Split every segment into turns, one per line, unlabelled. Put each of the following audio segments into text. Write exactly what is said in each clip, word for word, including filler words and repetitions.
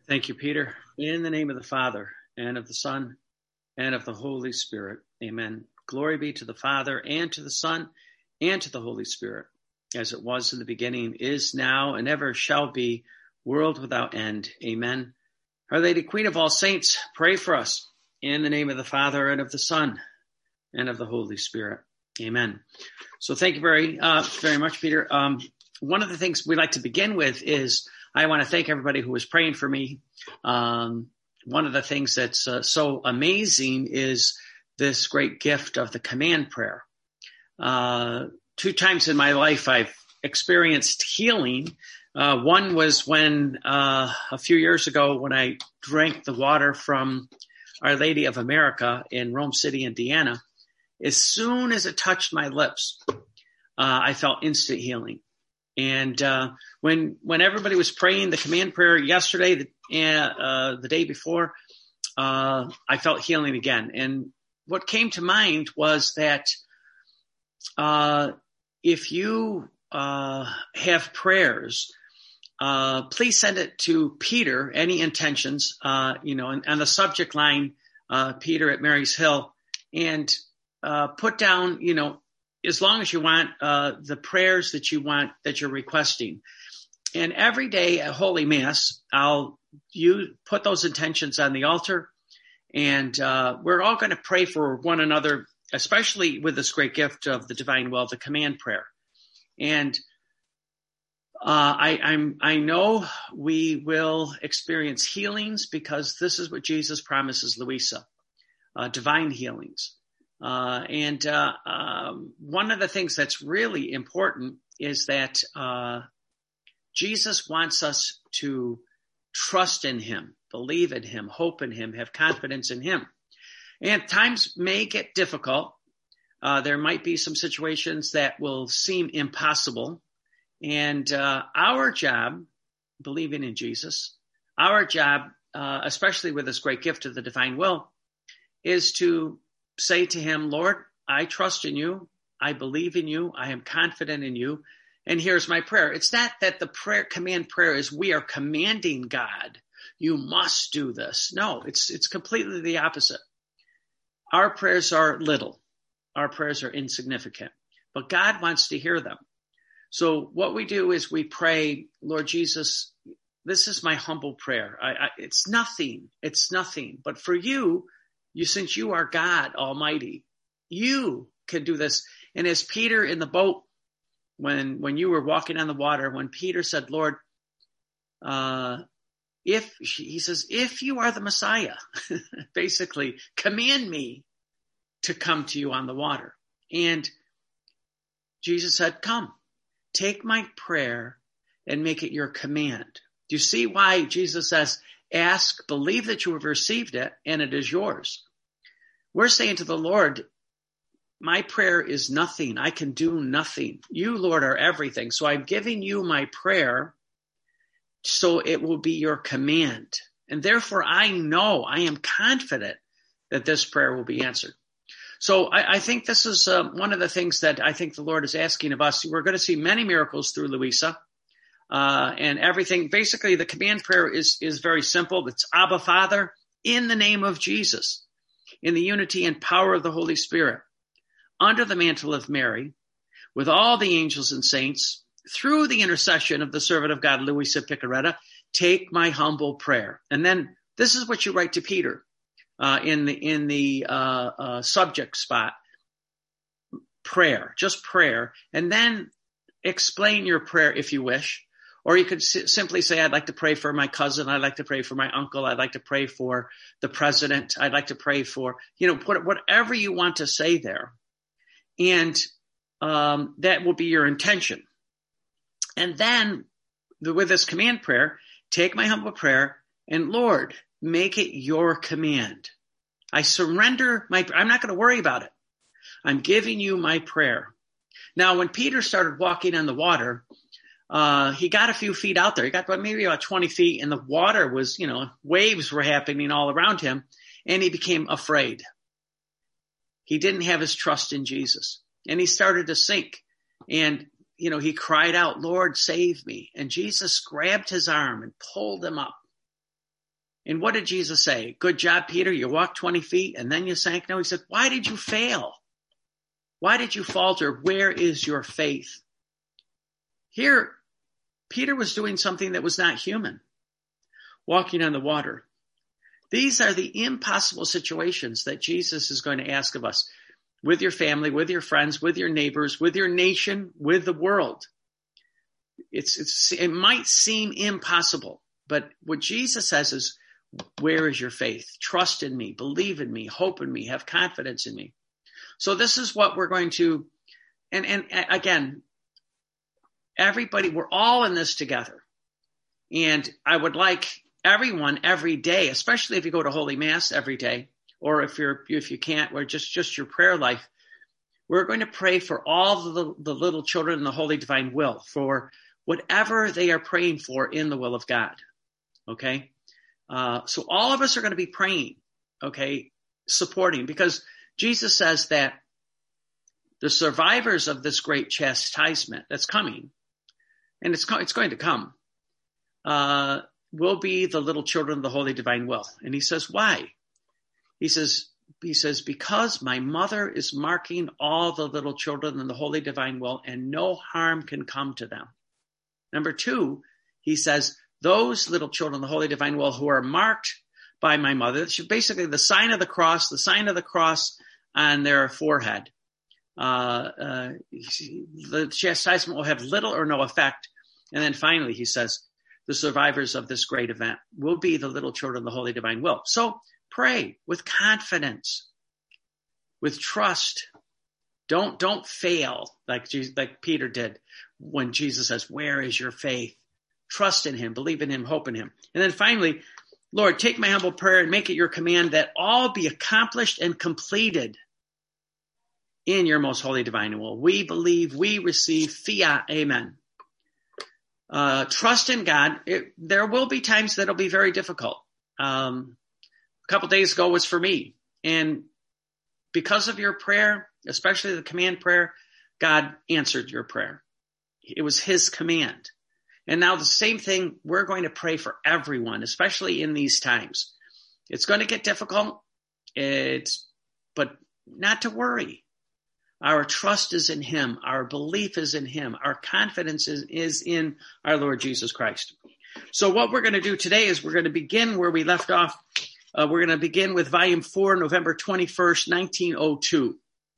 Thank you, Peter. In the name of the Father, and of the Son, and of the Holy Spirit. Amen. Glory be to the Father, and to the Son, and to the Holy Spirit, as it was in the beginning, is now, and ever shall be, world without end. Amen. Our Lady, Queen of all saints, pray for us. In the name of the Father, and of the Son, and of the Holy Spirit. Amen. So thank you very, uh, very much, Peter. Um, one of the things we like to begin with is I want to thank everybody who was praying for me. Um, one of the things that's uh, so amazing is this great gift of the command prayer. Uh, two times in my life, I've experienced healing. Uh, one was when uh, a few years ago when I drank the water from Our Lady of America in Rome City, Indiana. As soon as it touched my lips, uh, I felt instant healing. And uh, when when everybody was praying the command prayer yesterday, the, uh, the day before, uh, I felt healing again. And what came to mind was that uh, if you uh, have prayers, uh, please send it to Peter, any intentions, uh, you know, and on the subject line, uh, Peter at Mary's Hill, and uh, put down, you know, as long as you want, uh, the prayers that you want, that you're requesting. And every day at Holy Mass, I'll you put those intentions on the altar, and uh, we're all going to pray for one another, especially with this great gift of the divine will, the command prayer. And uh, I, I'm, I know we will experience healings because this is what Jesus promises Luisa, uh, divine healings. Uh, and, uh, um, one of the things that's really important is that, uh, Jesus wants us to trust in him, believe in him, hope in him, have confidence in him. And times may get difficult. Uh, there might be some situations that will seem impossible. And, uh, our job, believing in Jesus, our job, uh, especially with this great gift of the divine will, is to say to him, Lord, I trust in you. I believe in you. I am confident in you. And here's my prayer. It's not that the prayer, command prayer is we are commanding God, you must do this. No, it's, it's completely the opposite. Our prayers are little. Our prayers are insignificant, but God wants to hear them. So what we do is we pray, Lord Jesus, this is my humble prayer. I, I, it's nothing. It's nothing. But for you, You, since you are God Almighty, you can do this. And as Peter in the boat, when, when you were walking on the water, when Peter said, Lord, uh, if he says, if you are the Messiah, basically command me to come to you on the water. And Jesus said, come, take my prayer and make it your command. Do you see why Jesus says, ask, believe that you have received it, and it is yours? We're saying to the Lord, my prayer is nothing. I can do nothing. You, Lord, are everything. So I'm giving you my prayer so it will be your command. And therefore, I know, I am confident that this prayer will be answered. So I, I think this is uh, one of the things that I think the Lord is asking of us. We're going to see many miracles through Luisa. Uh, and everything, basically the command prayer is, is very simple. It's Abba, Father, in the name of Jesus, in the unity and power of the Holy Spirit, under the mantle of Mary, with all the angels and saints, through the intercession of the servant of God, Luisa Piccarreta, take my humble prayer. And then this is what you write to Peter, uh, in the, in the, uh, uh, subject spot, prayer, just prayer. And then explain your prayer if you wish. Or you could s- simply say, I'd like to pray for my cousin. I'd like to pray for my uncle. I'd like to pray for the president. I'd like to pray for, you know, put whatever you want to say there. And um, that will be your intention. And then the, with this command prayer, take my humble prayer and Lord, make it your command. I surrender my, I'm not going to worry about it. I'm giving you my prayer. Now, when Peter started walking on the water, Uh, he got a few feet out there. He got maybe about twenty feet, and the water was, you know, waves were happening all around him, and he became afraid. He didn't have his trust in Jesus, and he started to sink. And, you know, he cried out, Lord, save me. And Jesus grabbed his arm and pulled him up. And what did Jesus say? Good job, Peter. You walked twenty feet and then you sank. No, he said, why did you fail? Why did you falter? Where is your faith? Here, Peter was doing something that was not human, walking on the water. These are the impossible situations that Jesus is going to ask of us with your family, with your friends, with your neighbors, with your nation, with the world. It's, it's, it might seem impossible, but what Jesus says is, where is your faith? Trust in me, believe in me, hope in me, have confidence in me. So this is what we're going to, and, and again, everybody, we're all in this together. And I would like everyone every day, especially if you go to Holy Mass every day, or if you're, if you can't, or just, just your prayer life, we're going to pray for all the, the little children in the Holy Divine Will, for whatever they are praying for in the will of God. Okay. Uh, so all of us are going to be praying, okay, supporting, because Jesus says that the survivors of this great chastisement that's coming, and it's, it's going to come, uh, will be the little children of the Holy Divine Will. And he says, why? He says, he says, because my mother is marking all the little children in the Holy Divine Will, and no harm can come to them. Number two, he says, those little children in the Holy Divine Will who are marked by my mother, basically the sign of the cross, the sign of the cross on their forehead, uh, uh, the chastisement will have little or no effect. And then finally, he says, the survivors of this great event will be the little children of the Holy Divine Will. So pray with confidence, with trust. Don't, don't fail like, Jesus, like Peter did when Jesus says, where is your faith? Trust in him, believe in him, hope in him. And then finally, Lord, take my humble prayer and make it your command that all be accomplished and completed in your most holy divine will. We believe, we receive, fiat, amen. Uh, trust in God. It, there will be times that it'll be very difficult. Um, a couple days ago was for me. And because of your prayer, especially the command prayer, God answered your prayer. It was his command. And now the same thing, we're going to pray for everyone, especially in these times. It's going to get difficult, it's, but not to worry. Our trust is in him. Our belief is in him. Our confidence is, is in our Lord Jesus Christ. So what we're going to do today is we're going to begin where we left off. Uh, we're going to begin with volume four, November twenty-first, nineteen oh two.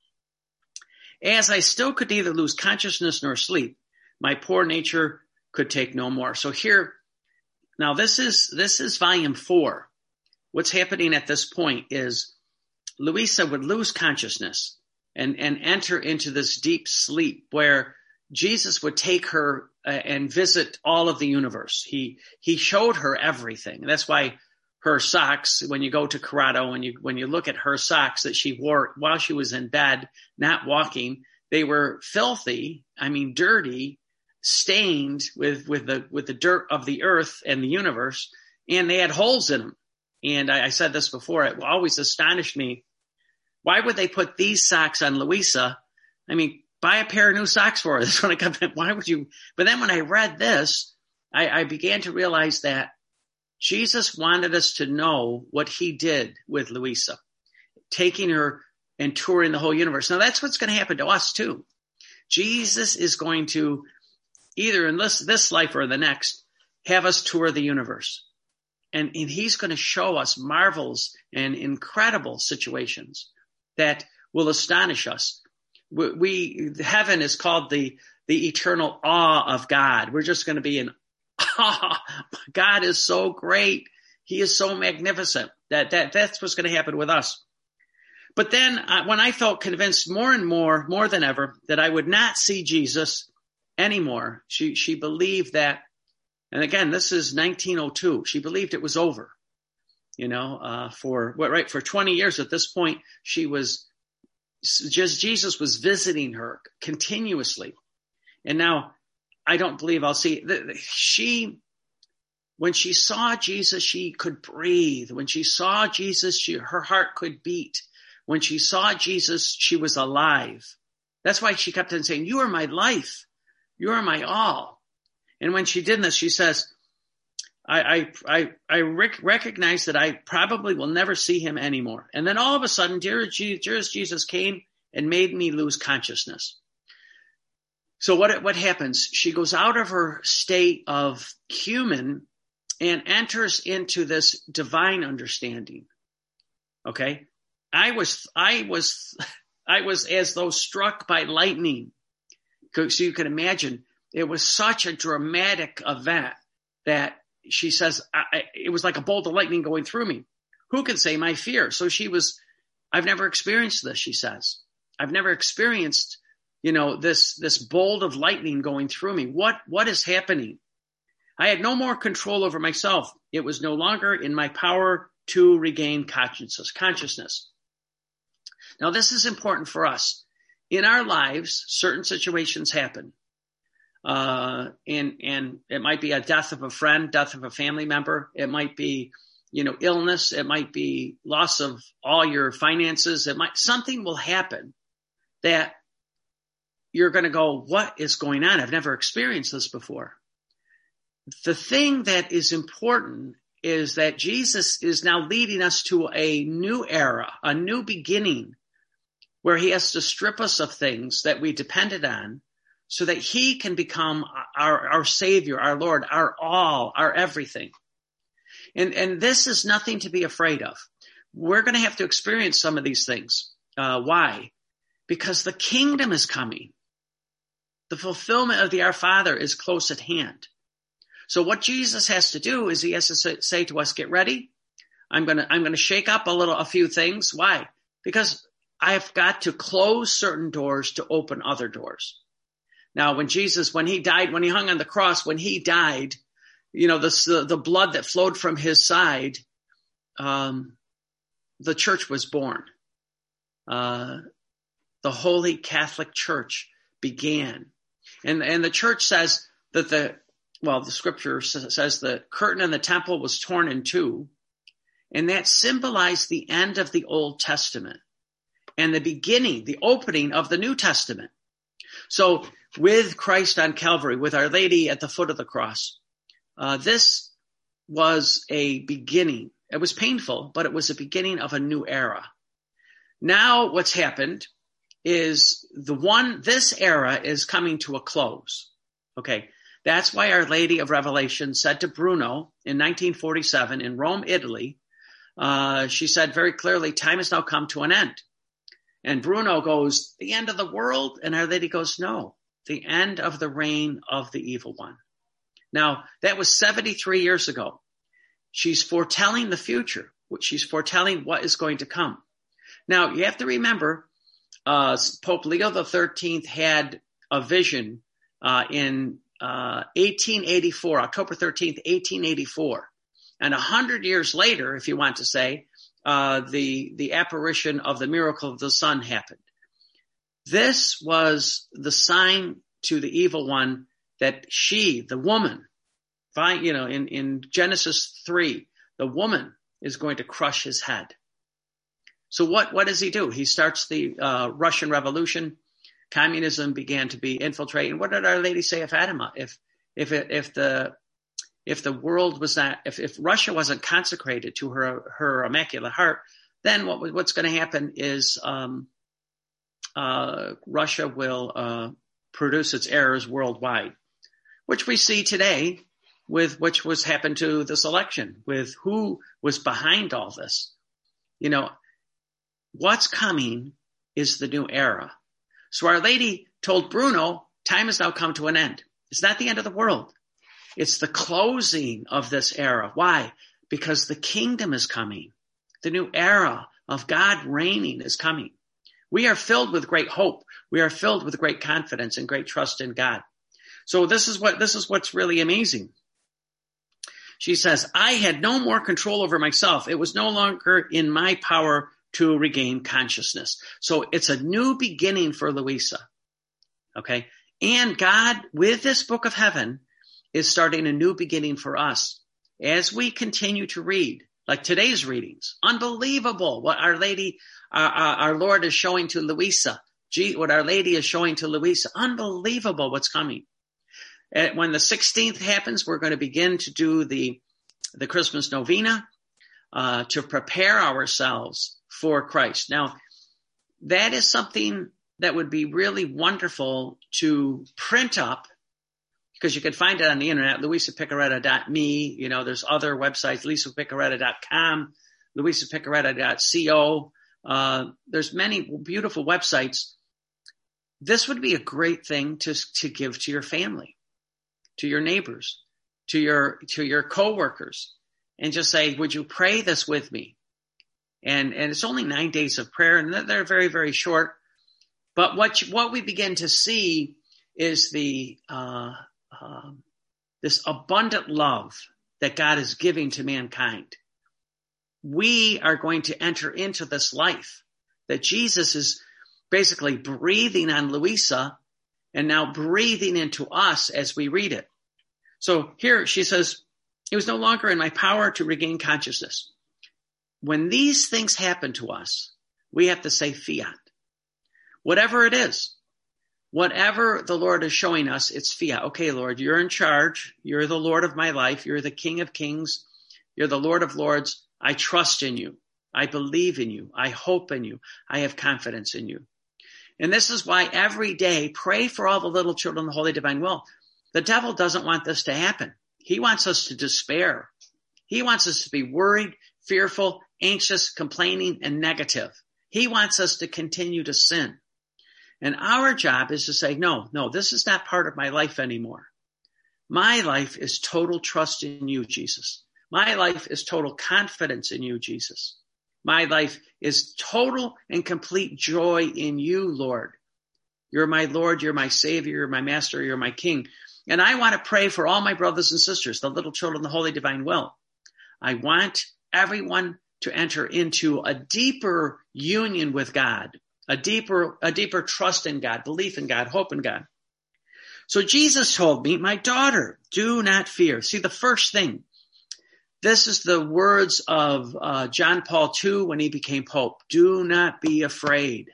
As I still could neither lose consciousness nor sleep, my poor nature could take no more. So here, now this is, this is volume four. What's happening at this point is Louisa would lose consciousness and, and enter into this deep sleep where Jesus would take her uh, and visit all of the universe. He, he showed her everything. That's why her socks, when you go to Corrado, when you, when you look at her socks that she wore while she was in bed, not walking, they were filthy. I mean, dirty, stained with, with the, with the dirt of the earth and the universe. And they had holes in them. And I, I said this before, it always astonished me. Why would they put these socks on Louisa? I mean, buy a pair of new socks for her. That's when I come in. Why would you? But then when I read this, I, I began to realize that Jesus wanted us to know what he did with Louisa, taking her and touring the whole universe. Now that's what's going to happen to us too. Jesus is going to, either in this, this life or the next, have us tour the universe. And, and he's going to show us marvels and incredible situations that will astonish us. We, we heaven is called the, the eternal awe of God. We're just going to be in awe. God is so great. He is so magnificent that, that that's what's going to happen with us. But then uh, when I felt convinced more and more, more than ever, that I would not see Jesus anymore, she, she believed that. And again, this is nineteen oh two. She believed it was over, you know, uh, for what, right. For twenty years at this point, she was just, Jesus was visiting her continuously. And now I don't believe I'll see she, when she saw Jesus, she could breathe. When she saw Jesus, she, her heart could beat. When she saw Jesus, she was alive. That's why she kept on saying, you are my life. You are my all. And when she did this, she says, I, I, I, I rec- recognize that I probably will never see him anymore. And then all of a sudden, dear Jesus came and made me lose consciousness. So what, what happens? She goes out of her state of human and enters into this divine understanding. Okay. I was, I was, I was as though struck by lightning. So you can imagine it was such a dramatic event that she says, I, it was like a bolt of lightning going through me. Who can say my fear? So she was, I've never experienced this, she says. I've never experienced, you know, this, this bolt of lightning going through me. What, what is happening? I had no more control over myself. It was no longer in my power to regain consciousness, consciousness. Now, this is important for us. In our lives, certain situations happen. Uh, and, and it might be a death of a friend, death of a family member. It might be, you know, illness. It might be loss of all your finances. It might, something will happen that you're going to go, what is going on? I've never experienced this before. The thing that is important is that Jesus is now leading us to a new era, a new beginning, where he has to strip us of things that we depended on so that he can become our, our Savior, our Lord, our all, our everything. And, and this is nothing to be afraid of. We're going to have to experience some of these things. Uh, why? Because the kingdom is coming. The fulfillment of the Our Father is close at hand. So what Jesus has to do is he has to say to us, get ready. I'm going to, I'm going to shake up a little, a few things. Why? Because I've got to close certain doors to open other doors. Now, when Jesus, when he died, when he hung on the cross, when he died, you know, the, the blood that flowed from his side, um, the church was born. Uh, the Holy Catholic Church began. And, and the church says that the, well, the scripture says the curtain in the temple was torn in two, and that symbolized the end of the Old Testament and the beginning, the opening of the New Testament. So with Christ on Calvary, with Our Lady at the foot of the cross, uh, this was a beginning. It was painful, but it was a beginning of a new era. Now what's happened is the one, this era is coming to a close. Okay. That's why Our Lady of Revelation said to Bruno in nineteen forty-seven in Rome, Italy, uh, she said very clearly, time has now come to an end. And Bruno goes, the end of the world? And Our Lady goes, no, the end of the reign of the evil one. Now, that was seventy-three years ago. She's foretelling the future. She's foretelling what is going to come. Now, you have to remember, uh, Pope Leo the thirteenth had a vision uh, in Uh, eighteen eighty-four, October thirteenth, eighteen eighty-four. And a hundred years later, if you want to say, uh, the, the apparition of the miracle of the sun happened. This was the sign to the evil one that she, the woman, fine, you know, in, in Genesis three, the woman is going to crush his head. So what, what does he do? He starts the, uh, Russian Revolution. Communism began to be infiltrated. And what did Our Lady say of Fatima? If, if, it, if the, if the world was not, if, if Russia wasn't consecrated to her, her Immaculate Heart, then what, what's going to happen is, um, uh, Russia will, uh, produce its errors worldwide, which we see today with, which was happened to this election, with who was behind all this. You know, what's coming is the new era. So Our Lady told Bruno, time has now come to an end. It's not the end of the world. It's the closing of this era. Why? Because the kingdom is coming. The new era of God reigning is coming. We are filled with great hope. We are filled with great confidence and great trust in God. So this is what, this is what's really amazing. She says, I had no more control over myself. It was no longer in my power to regain consciousness. So it's a new beginning for Louisa. Okay. And God, with this book of heaven, is starting a new beginning for us. As we continue to read, like today's readings, unbelievable what Our Lady, uh, our Lord is showing to Louisa. Gee, what Our Lady is showing to Louisa. Unbelievable what's coming. And when the sixteenth happens, we're going to begin to do the, the Christmas novena, uh, to prepare ourselves for Christ. Now, that is something that would be really wonderful to print up, because you can find it on the internet, louisa picaretta dot me. You know, there's other websites, lisa picaretta dot com, louisa picaretta dot co. Uh, there's many beautiful websites. This would be a great thing to, to give to your family, to your neighbors, to your, to your coworkers, and just say, would you pray this with me? And, and it's only nine days of prayer, and they're very, very short. But what, you, what we begin to see is the, uh, uh, this abundant love that God is giving to mankind. We are going to enter into this life that Jesus is basically breathing on Louisa and now breathing into us as we read it. So here she says, it was no longer in my power to regain consciousness. When these things happen to us, we have to say fiat. Whatever it is, whatever the Lord is showing us, it's fiat. Okay, Lord, you're in charge. You're the Lord of my life. You're the King of Kings. You're the Lord of Lords. I trust in you. I believe in you. I hope in you. I have confidence in you. And this is why every day pray for all the little children of the Holy Divine Will. The devil doesn't want this to happen. He wants us to despair. He wants us to be worried, fearful, anxious, complaining, and negative. He wants us to continue to sin. And our job is to say, no, no, this is not part of my life anymore. My life is total trust in you, Jesus. My life is total confidence in you, Jesus. My life is total and complete joy in you, Lord. You're my Lord, you're my Savior, you're my Master, you're my King. And I want to pray for all my brothers and sisters, the little children of the Holy Divine Will. I want everyone to enter into a deeper union with God, a deeper, a deeper trust in God, belief in God, hope in God. So Jesus told me, my daughter, do not fear. See, the first thing, this is the words of uh, John Paul the Second when he became Pope. Do not be afraid.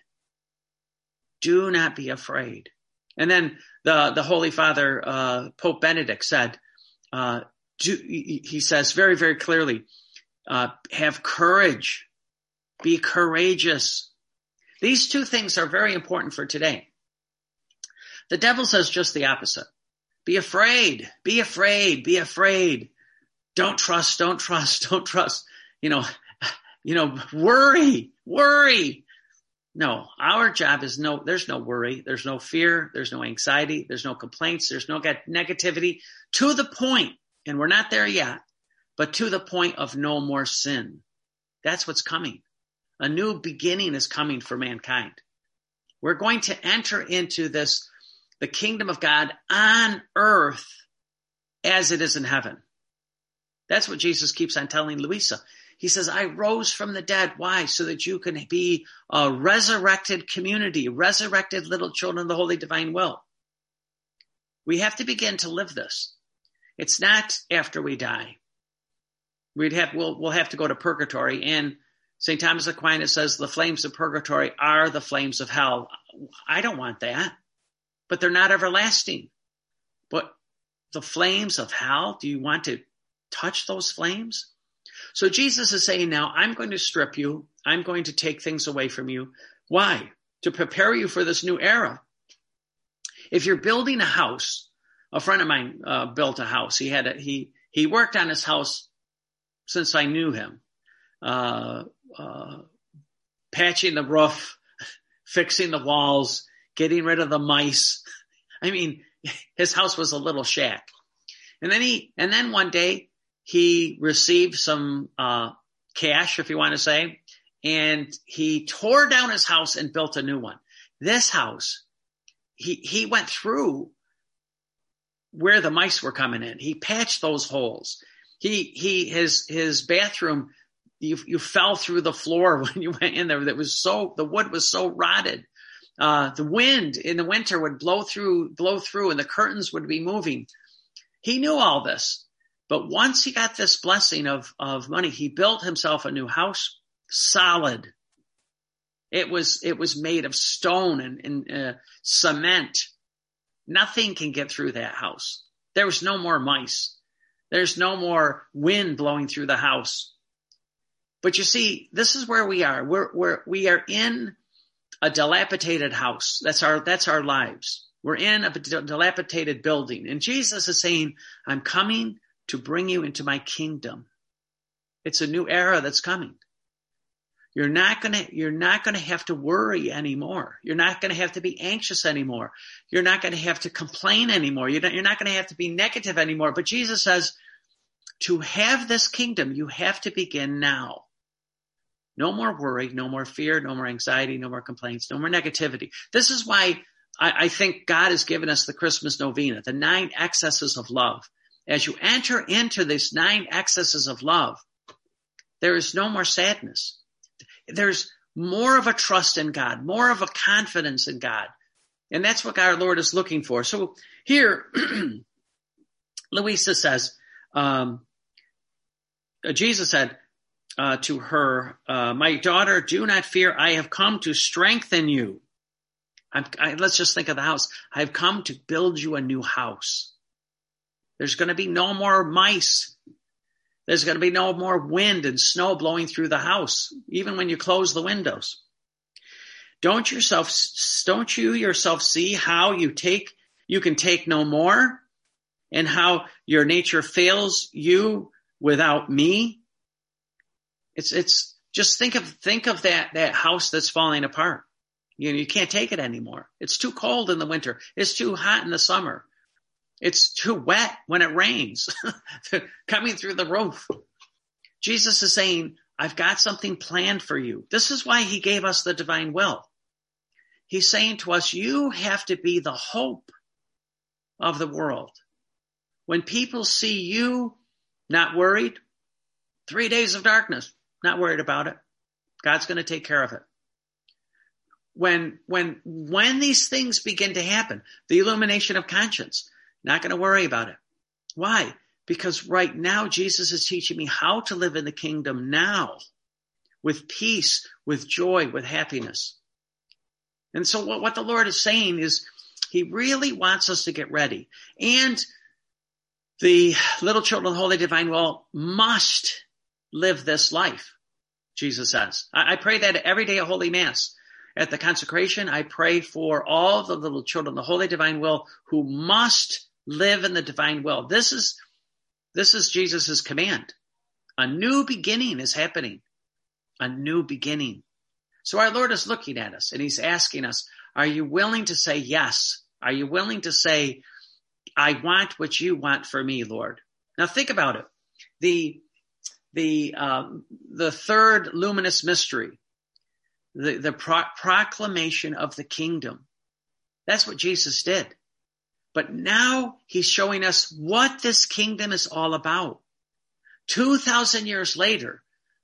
Do not be afraid. And then the, the Holy Father, uh, Pope Benedict said, uh, do, he says very, very clearly, uh, have courage, be courageous. These two things are very important for today. The devil says just the opposite. Be afraid, be afraid, be afraid. Don't trust, don't trust, don't trust. You know, you know, worry, worry. No, our job is no, there's no worry. There's no fear. There's no anxiety. There's no complaints. There's no negativity, to the point, and we're not there yet, but to the point of no more sin. That's what's coming. A new beginning is coming for mankind. We're going to enter into this, the kingdom of God on earth as it is in heaven. That's what Jesus keeps on telling Louisa. He says, I rose from the dead. Why? So that you can be a resurrected community, resurrected little children of the Holy Divine Will. We have to begin to live this. It's not after we die. We'd have, we'll, we'll have to go to purgatory. And Saint Thomas Aquinas says the flames of purgatory are the flames of hell. I don't want that, but they're not everlasting. But the flames of hell, do you want to touch those flames? So Jesus is saying now, I'm going to strip you. I'm going to take things away from you. Why? To prepare you for this new era. If you're building a house, a friend of mine uh, built a house. He had a, he he worked on his house since I knew him, uh, uh, patching the roof, fixing the walls, getting rid of the mice. I mean, his house was a little shack. And then he and then one day, he received some uh, cash, if you want to say, and he tore down his house and built a new one. This house, he he went through where the mice were coming in. He patched those holes. He he his his bathroom, you you fell through the floor when you went in there. That was so the wood was so rotted. Uh, the wind in the winter would blow through blow through, and the curtains would be moving. He knew all this. But once he got this blessing of, of money, he built himself a new house, solid. It was, it was made of stone and, and uh, cement. Nothing can get through that house. There was no more mice. There's no more wind blowing through the house. But you see, this is where we are. We're, we're, we are in a dilapidated house. That's our, that's our lives. We're in a dilapidated building. And Jesus is saying, I'm coming to bring you into my kingdom. It's a new era that's coming. You're not going to, you're not going to have to worry anymore. You're not going to have to be anxious anymore. You're not going to have to complain anymore. You're not, you're not going to have to be negative anymore. But Jesus says, to have this kingdom, you have to begin now. No more worry, no more fear, no more anxiety, no more complaints, no more negativity. This is why I, I think God has given us the Christmas novena, the nine excesses of love. As you enter into these nine excesses of love, there is no more sadness. There's more of a trust in God, more of a confidence in God. And that's what our Lord is looking for. So here, Louisa says, um, Jesus said uh, to her, uh, my daughter, do not fear. I have come to strengthen you. I'm, I, let's just think of the house. I've come to build you a new house. There's going to be no more mice. There's going to be no more wind and snow blowing through the house, even when you close the windows. Don't yourself, don't you yourself see how you take, you can take no more, and how your nature fails you without me? It's, it's just think of, think of that, that house that's falling apart. You know, you can't take it anymore. It's too cold in the winter. It's too hot in the summer. It's too wet when it rains, coming through the roof. Jesus is saying, I've got something planned for you. This is why he gave us the divine will. He's saying to us, you have to be the hope of the world. When people see you not worried, three days of darkness, not worried about it. God's going to take care of it. When, when, when these things begin to happen, the illumination of conscience, not going to worry about it. Why? Because right now, Jesus is teaching me how to live in the kingdom now with peace, with joy, with happiness. And so what, what the Lord is saying is he really wants us to get ready. And the little children of the Holy Divine Will must live this life, Jesus says. I, I pray that every day at Holy Mass. At the consecration, I pray for all the little children of the Holy Divine Will who must live in the divine will. This is, this is Jesus' command. A new beginning is happening. A new beginning. So our Lord is looking at us and he's asking us, are you willing to say yes? Are you willing to say, I want what you want for me, Lord? Now think about it. The, the, uh, the third luminous mystery, the, the pro- proclamation of the kingdom. That's what Jesus did. But now he's showing us what this kingdom is all about. Two thousand years later,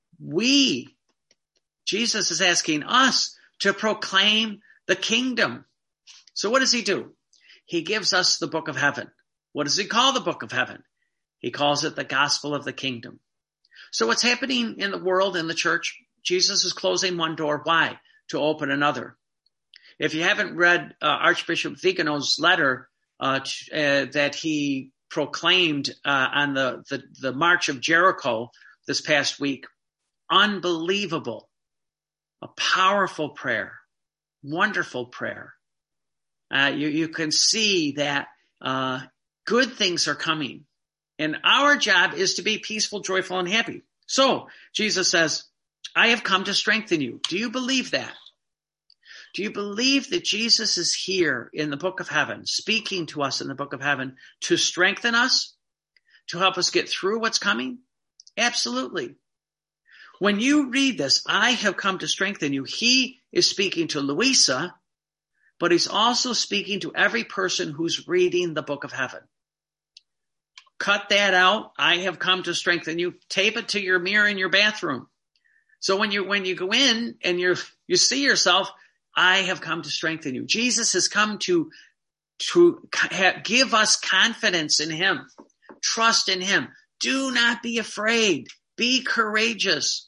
we, Jesus is asking us to proclaim the kingdom. So what does he do? He gives us the book of heaven. What does he call the book of heaven? He calls it the gospel of the kingdom. So what's happening in the world, in the church? Jesus is closing one door. Why? To open another. If you haven't read uh, Archbishop Vigano's letter uh, t- uh, that he proclaimed uh, on the, the, the March of Jericho this past week, unbelievable, a powerful prayer, wonderful prayer. Uh, you, you can see that uh, good things are coming. And our job is to be peaceful, joyful, and happy. So Jesus says, I have come to strengthen you. Do you believe that? Do you believe that Jesus is here in the book of heaven, speaking to us in the book of heaven to strengthen us, to help us get through what's coming? Absolutely. When you read this, I have come to strengthen you, he is speaking to Louisa, but he's also speaking to every person who's reading the book of heaven. Cut that out. I have come to strengthen you. Tape it to your mirror in your bathroom. So when you, when you go in and you you see yourself, I have come to strengthen you. Jesus has come to, to give us confidence in him, trust in him. Do not be afraid. Be courageous.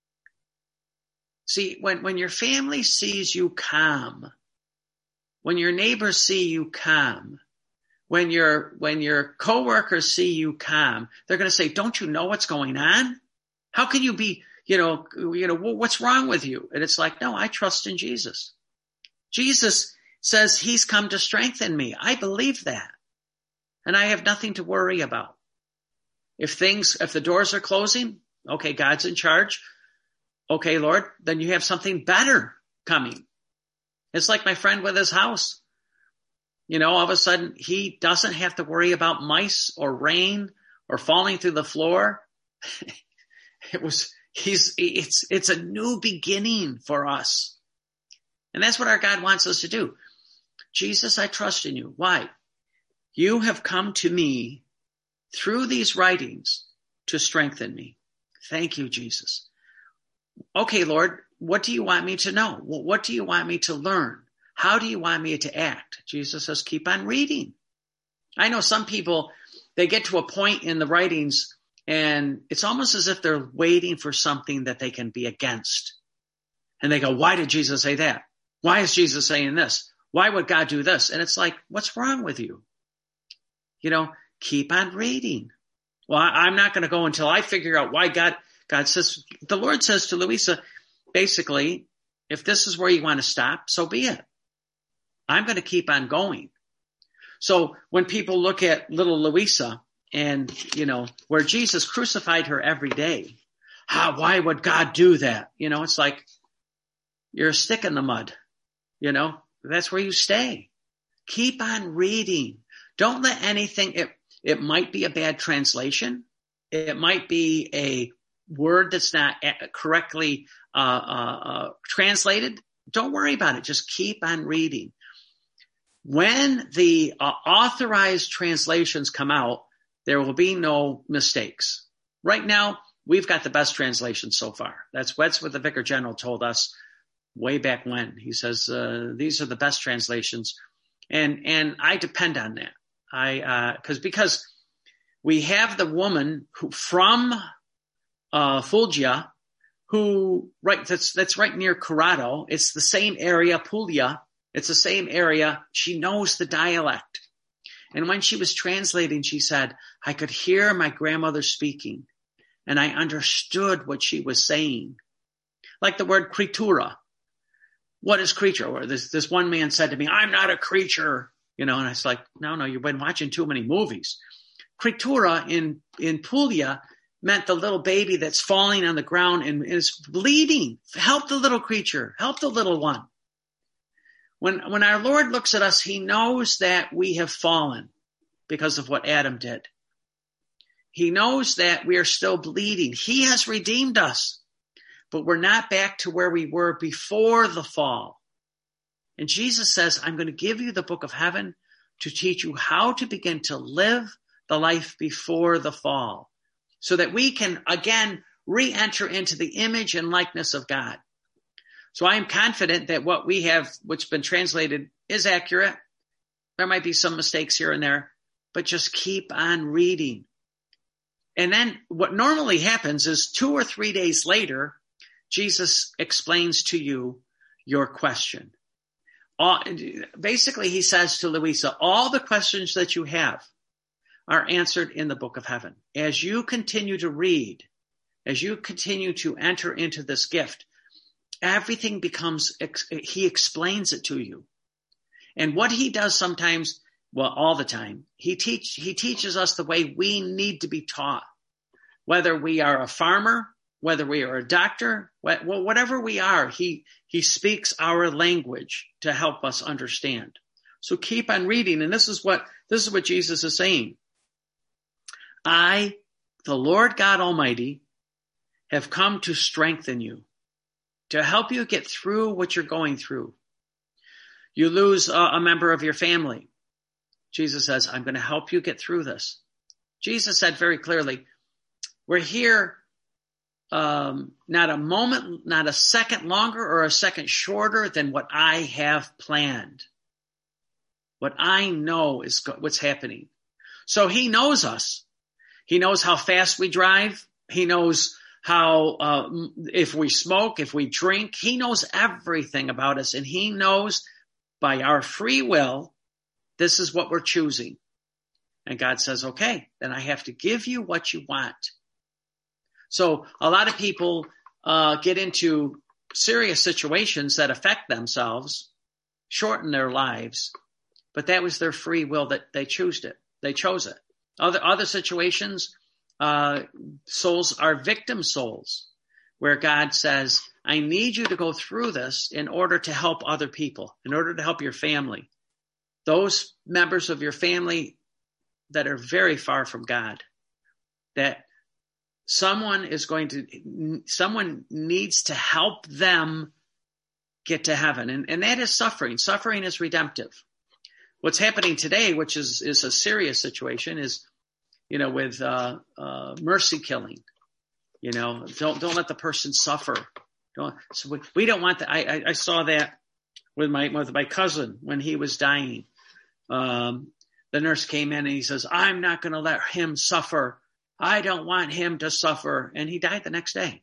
See, when, when your family sees you calm, when your neighbors see you calm, when your, when your coworkers see you calm, they're going to say, don't you know what's going on? How can you be, you know, you know, what's wrong with you? And it's like, no, I trust in Jesus. Jesus says he's come to strengthen me. I believe that. And I have nothing to worry about. If things, if the doors are closing, okay, God's in charge. Okay, Lord, then you have something better coming. It's like my friend with his house. You know, all of a sudden he doesn't have to worry about mice or rain or falling through the floor. It was, he's, it's, it's a new beginning for us. And that's what our God wants us to do. Jesus, I trust in you. Why? You have come to me through these writings to strengthen me. Thank you, Jesus. Okay, Lord, what do you want me to know? What do you want me to learn? How do you want me to act? Jesus says, keep on reading. I know some people, they get to a point in the writings and it's almost as if they're waiting for something that they can be against. And they go, why did Jesus say that? Why is Jesus saying this? Why would God do this? And it's like, what's wrong with you? You know, keep on reading. Well, I'm not going to go until I figure out why God, God says, the Lord says to Louisa, basically, if this is where you want to stop, so be it. I'm going to keep on going. So when people look at little Louisa and, you know, where Jesus crucified her every day, how, why would God do that? You know, it's like you're a stick in the mud, you know, that's where you stay. Keep on reading. Don't let anything, it, it might be a bad translation. It might be a word that's not correctly uh, uh, uh, translated. Don't worry about it. Just keep on reading. When the uh, authorized translations come out, there will be no mistakes. Right now, we've got the best translation so far. That's, that's what the Vicar General told us way back when. He says, uh, these are the best translations. And, and I depend on that. I, uh, cause, because we have the woman who from, uh, Fulgia, who, right, that's, that's right near Corrado. It's the same area, Puglia. It's the same area. She knows the dialect. And when she was translating, she said, I could hear my grandmother speaking and I understood what she was saying. Like the word creatura. What is creature? Or this, this one man said to me, I'm not a creature. You know, and I was like, no, no, you've been watching too many movies. Creatura in, in Puglia meant the little baby that's falling on the ground and is bleeding. Help the little creature. Help the little one. When, when our Lord looks at us, he knows that we have fallen because of what Adam did. He knows that we are still bleeding. He has redeemed us, but we're not back to where we were before the fall. And Jesus says, I'm going to give you the book of heaven to teach you how to begin to live the life before the fall so that we can again re-enter into the image and likeness of God. So I am confident that what we have, what's been translated, is accurate. There might be some mistakes here and there, but just keep on reading. And then what normally happens is two or three days later, Jesus explains to you your question. All, basically, he says to Louisa, all the questions that you have are answered in the book of heaven. As you continue to read, as you continue to enter into this gift, everything becomes, he explains it to you. And what he does sometimes, well, all the time, he teach, he teaches us the way we need to be taught. Whether we are a farmer, whether we are a doctor, well, whatever we are, he, he speaks our language to help us understand. So keep on reading. And this is what, this is what Jesus is saying. I, the Lord God Almighty, have come to strengthen you, to help you get through what you're going through. You lose a, a member of your family. Jesus says, I'm going to help you get through this. Jesus said very clearly, we're here um, not a moment, not a second longer or a second shorter than what I have planned. What I know is go- what's happening. So he knows us. He knows how fast we drive. He knows how, uh, if we smoke, if we drink, he knows everything about us. And he knows by our free will, this is what we're choosing. And God says, okay, then I have to give you what you want. So a lot of people uh, get into serious situations that affect themselves, shorten their lives, but that was their free will that they chose it. They chose it. Other other situations, uh, souls are victim souls, where God says, I need you to go through this in order to help other people, in order to help your family. Those members of your family that are very far from God, that someone is going to, someone needs to help them get to heaven. And, and that is suffering. Suffering is redemptive. What's happening today, which is, is a serious situation, is, you know, with uh, uh, mercy killing. You know, don't don't let the person suffer. Don't. So we, we don't want that. I, I I saw that with my with my cousin when he was dying. Um, the nurse came in and he says, "I'm not going to let him suffer. I don't want him to suffer," and he died the next day.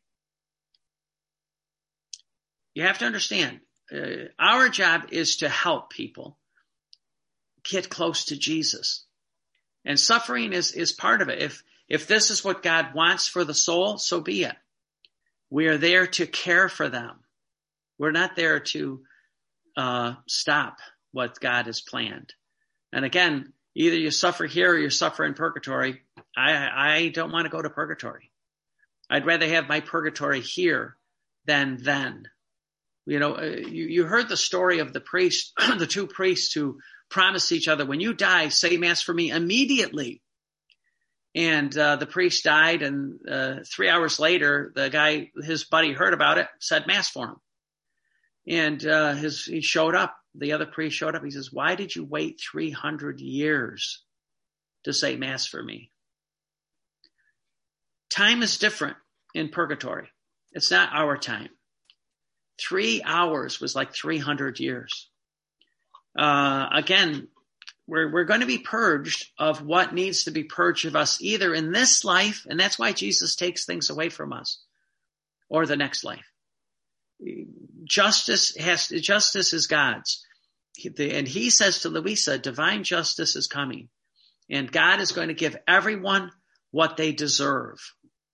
You have to understand, uh, our job is to help people get close to Jesus. And suffering is, is part of it. If, if this is what God wants for the soul, so be it. We are there to care for them. We're not there to uh, stop what God has planned. And again, either you suffer here or you suffer in purgatory. I, I don't want to go to purgatory. I'd rather have my purgatory here than then. You know, you, you heard the story of the priest, the two priests who promised each other, when you die, say mass for me immediately. And uh, the priest died, and uh, three hours later, the guy, his buddy, heard about it, said mass for him. And uh, his he showed up. The other priest showed up. He says, "Why did you wait three hundred years to say mass for me?" Time is different in purgatory. It's not our time. Three hours was like three hundred years. Uh, again, we're, we're going to be purged of what needs to be purged of us either in this life, and that's why Jesus takes things away from us, or the next life. Justice has, justice is God's. And he says to Louisa, divine justice is coming, and God is going to give everyone what they deserve.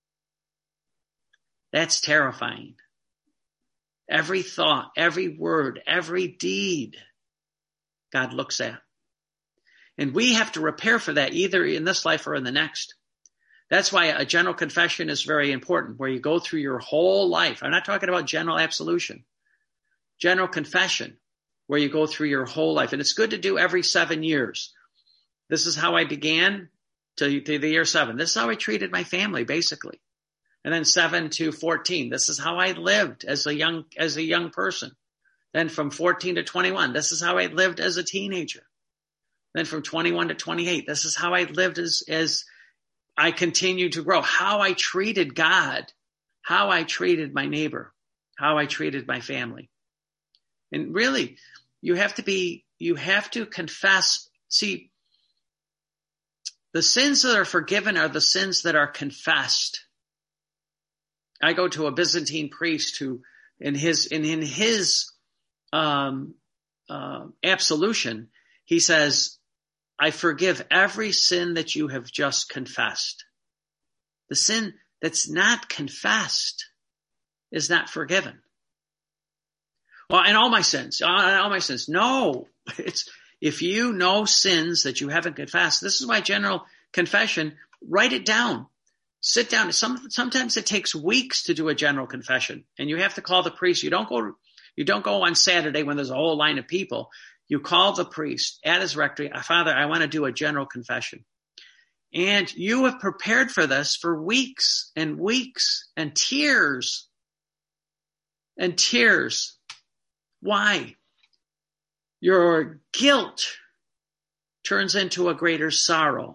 That's terrifying. Every thought, every word, every deed, God looks at. And we have to repair for that either in this life or in the next. That's why a general confession is very important, where you go through your whole life. I'm not talking about general absolution. General confession, where you go through your whole life. And it's good to do every seven years. This is how I began to, to the year seven. This is how I treated my family, basically. And then seven to fourteen. This is how I lived as a young, as a young person. Then from fourteen to twenty-one, this is how I lived as a teenager. Then from twenty-one to twenty-eight, this is how I lived as, as I continued to grow. How I treated God, how I treated my neighbor, how I treated my family. And really, you have to be, you have to confess. See, the sins that are forgiven are the sins that are confessed. I go to a Byzantine priest who, in his, in, in his, um, uh, absolution, he says, I forgive every sin that you have just confessed. The sin that's not confessed is not forgiven. Well, and all my sins, all my sins. No, it's, if you know sins that you haven't confessed, this is why general confession, write it down. Sit down. Some, sometimes it takes weeks to do a general confession, and you have to call the priest. You don't go, you don't go on Saturday when there's a whole line of people. You call the priest at his rectory. Father, I want to do a general confession. And you have prepared for this for weeks and weeks and tears and tears. Why? Your guilt turns into a greater sorrow.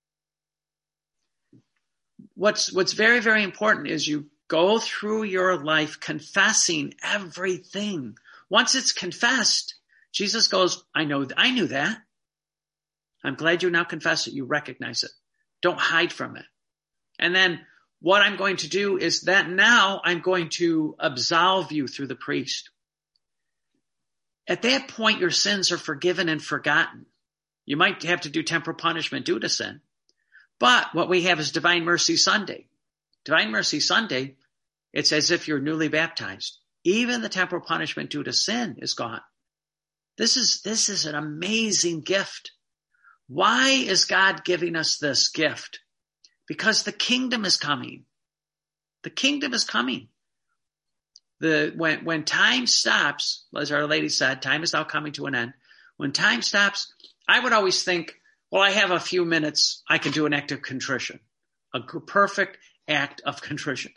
What's, what's very, very important is you go through your life confessing everything. Once it's confessed, Jesus goes, I know, I knew that. I'm glad you now confess it. You recognize it. Don't hide from it. And then what I'm going to do is that now I'm going to absolve you through the priest. At that point, your sins are forgiven and forgotten. You might have to do temporal punishment due to sin. But what we have is Divine Mercy Sunday. Divine Mercy Sunday, it's as if you're newly baptized. Even the temporal punishment due to sin is gone. This is, this is an amazing gift. Why is God giving us this gift? Because the kingdom is coming. The kingdom is coming. The, when, when time stops, as Our Lady said, time is now coming to an end. When time stops, I would always think, well, I have a few minutes. I can do an act of contrition, a perfect act of contrition.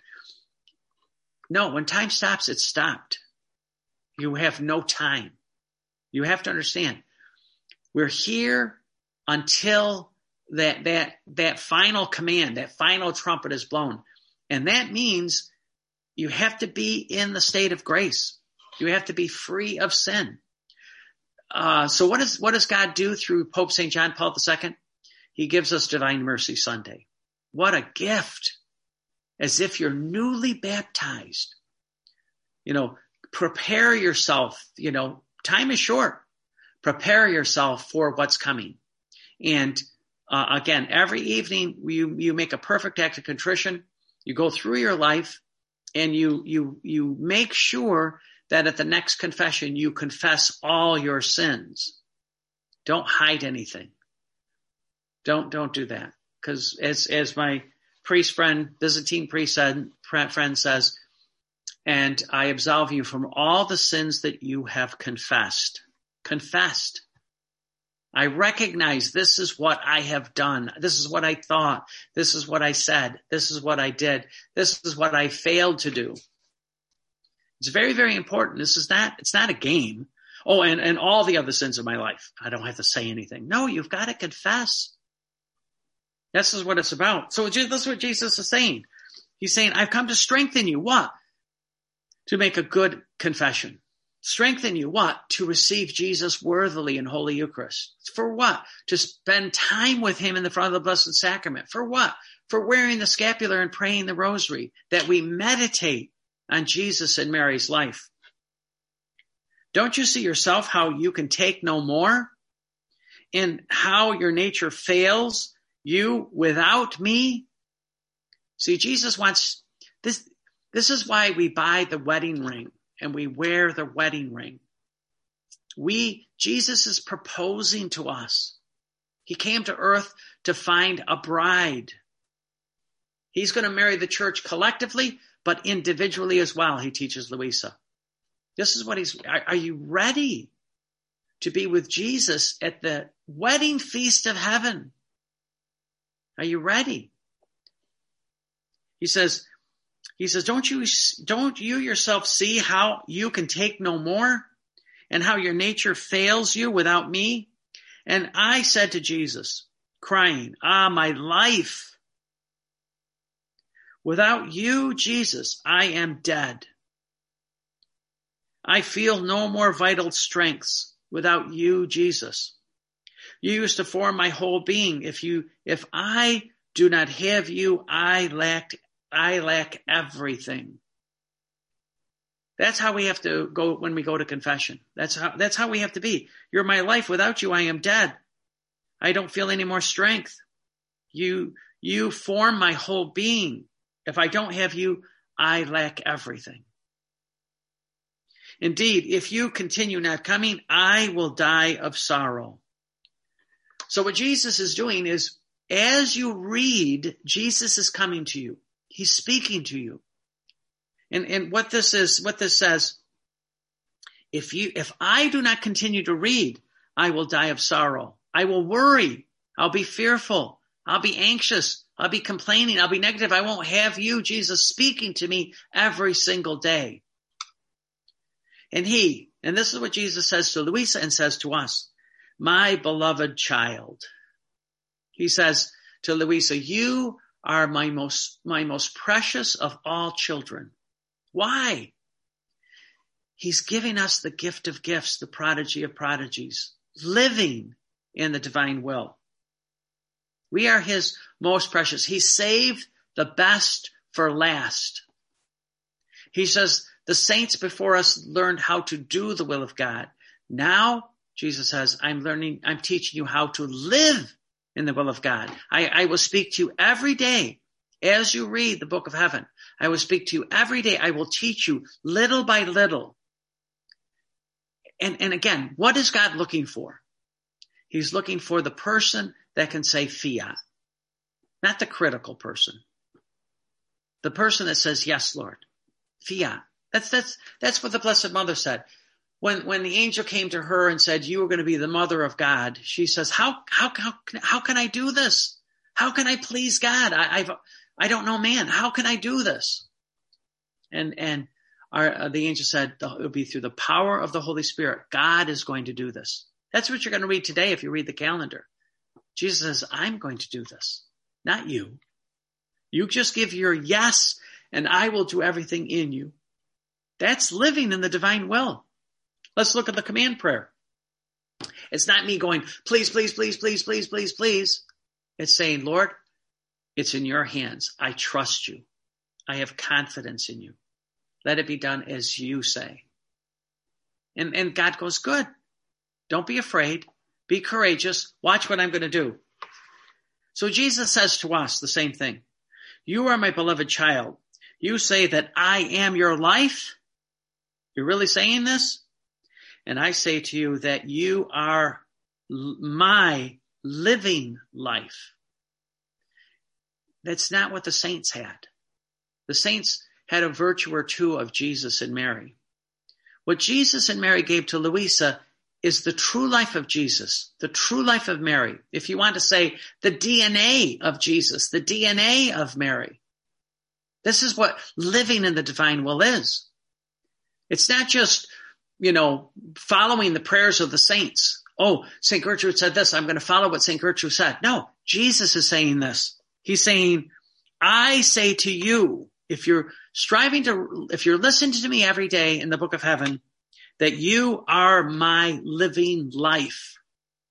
No, when time stops, it's stopped. You have no time. You have to understand, we're here until that, that, that final command, that final trumpet is blown. And that means you have to be in the state of grace. You have to be free of sin. Uh, so what is, what does God do through Pope Saint John Paul the Second? He gives us Divine Mercy Sunday. What a gift. As if you're newly baptized. You know, prepare yourself. You know, time is short. Prepare yourself for what's coming. And uh, again, every evening you, you make a perfect act of contrition. You go through your life and you, you, you make sure that at the next confession, you confess all your sins. Don't hide anything. Don't, don't do that. Because as, as my priest friend, Byzantine priest said, friend says, and I absolve you from all the sins that you have confessed. Confessed. I recognize this is what I have done. This is what I thought. This is what I said. This is what I did. This is what I failed to do. It's very, very important. This is not, it's not a game. Oh, and, and all the other sins of my life. I don't have to say anything. No, you've got to confess. This is what it's about. So this is what Jesus is saying. He's saying, I've come to strengthen you. What? To make a good confession. Strengthen you. What? To receive Jesus worthily in Holy Eucharist. For what? To spend time with him in the front of the Blessed Sacrament. For what? For wearing the scapular and praying the rosary. That we meditate on Jesus and Mary's life. Don't you see yourself how you can take no more? And how your nature fails you without me? See, Jesus wants this. This is why we buy the wedding ring and we wear the wedding ring. We, Jesus is proposing to us. He came to earth to find a bride. He's going to marry the church collectively, but individually as well, he teaches Luisa. This is what he's, are, are you ready to be with Jesus at the wedding feast of heaven? Are you ready? He says, he says, don't you, don't you yourself see how you can take no more and how your nature fails you without me? And I said to Jesus, crying, ah, my life. Without you, Jesus, I am dead. I feel no more vital strengths without you, Jesus. You used to form my whole being. If you, if I do not have you, I lack, I lack everything. That's how we have to go when we go to confession. That's how, that's how we have to be. You're my life. Without you, I am dead. I don't feel any more strength. You, you form my whole being. If I don't have you, I lack everything. Indeed, if you continue not coming, I will die of sorrow. So what Jesus is doing is, as you read, Jesus is coming to you. He's speaking to you. And, and what this is, what this says, if you, if I do not continue to read, I will die of sorrow. I will worry. I'll be fearful. I'll be anxious. I'll be complaining. I'll be negative. I won't have you, Jesus, speaking to me every single day. And he, and this is what Jesus says to Luisa and says to us, my beloved child. He says to Luisa, you are my most, my most precious of all children. Why? He's giving us the gift of gifts, the prodigy of prodigies, living in the divine will. We are his most precious. He saved the best for last. He says the saints before us learned how to do the will of God. Now Jesus says, I'm learning, I'm teaching you how to live in the will of God. I, I will speak to you every day as you read the book of heaven. I will speak to you every day. I will teach you little by little. And, and again, what is God looking for? He's looking for the person that can say fiat, not the critical person. The person that says, yes, Lord, fiat. That's, that's, that's what the Blessed Mother said. When, when the angel came to her and said, you are going to be the mother of God, she says, how, how, how, how can I do this? How can I please God? I, I've, I don't know man. How can I do this? And, and our, uh, the angel said, it will be through the power of the Holy Spirit. God is going to do this. That's what you're going to read today if you read the calendar. Jesus says, I'm going to do this, not you. You just give your yes, and I will do everything in you. That's living in the divine will. Let's look at the command prayer. It's not me going, please, please, please, please, please, please, please. It's saying, Lord, it's in your hands. I trust you. I have confidence in you. Let it be done as you say. And, and God goes, good. Don't be afraid. Be courageous. Watch what I'm going to do. So Jesus says to us the same thing. You are my beloved child. You say that I am your life. You're really saying this? And I say to you that you are my living life. That's not what the saints had. The saints had a virtue or two of Jesus and Mary. What Jesus and Mary gave to Louisa is the true life of Jesus, the true life of Mary. If you want to say the D N A of Jesus, the D N A of Mary. This is what living in the divine will is. It's not just, you know, following the prayers of the saints. Oh, Saint Gertrude said this. I'm going to follow what Saint Gertrude said. No, Jesus is saying this. He's saying, I say to you, if you're striving to, if you're listening to me every day in the book of heaven, that you are my living life.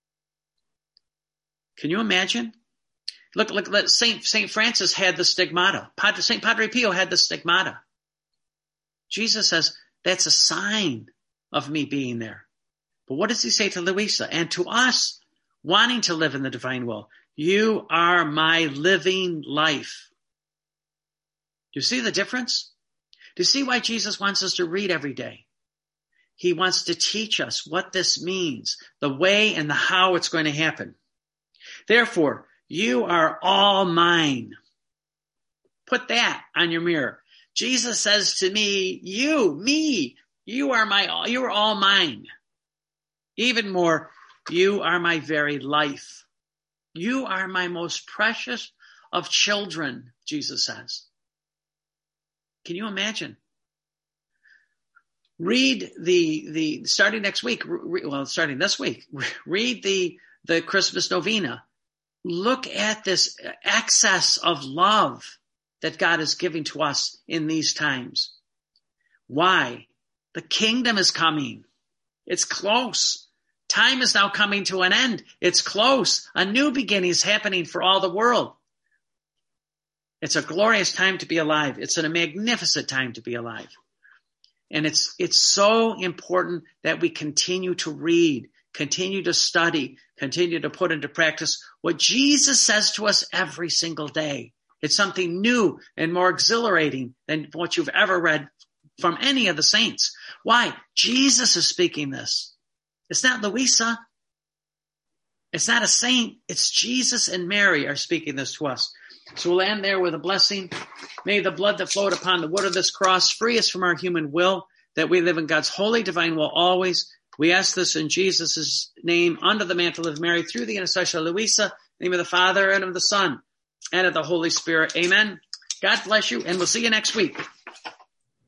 Can you imagine? Look, look, look Saint, Saint Francis had the stigmata. Padre, Saint Padre Pio had the stigmata. Jesus says, that's a sign of me being there. But what does he say to Louisa and to us wanting to live in the divine will? You are my living life. Do you see the difference? Do you see why Jesus wants us to read every day? He wants to teach us what this means, the way and the how it's going to happen. Therefore, you are all mine. Put that on your mirror. Jesus says to me, you, me, you are my, you are all mine. Even more, you are my very life. You are my most precious of children, Jesus says. Can you imagine? Read the, the, starting next week, re, well, starting this week, read the, the Christmas novena. Look at this excess of love that God is giving to us in these times. Why? The kingdom is coming. It's close. Time is now coming to an end. It's close. A new beginning is happening for all the world. It's a glorious time to be alive. It's a magnificent time to be alive. And it's, it's so important that we continue to read, continue to study, continue to put into practice what Jesus says to us every single day. It's something new and more exhilarating than what you've ever read from any of the saints. Why? Jesus is speaking this. It's not Louisa. It's not a saint. It's Jesus and Mary are speaking this to us. So we'll end there with a blessing. May the blood that flowed upon the wood of this cross free us from our human will, that we live in God's holy divine will always. We ask this in Jesus' name, under the mantle of Mary, through the intercession of Louisa, in the name of the Father and of the Son and of the Holy Spirit. Amen. God bless you, and we'll see you next week.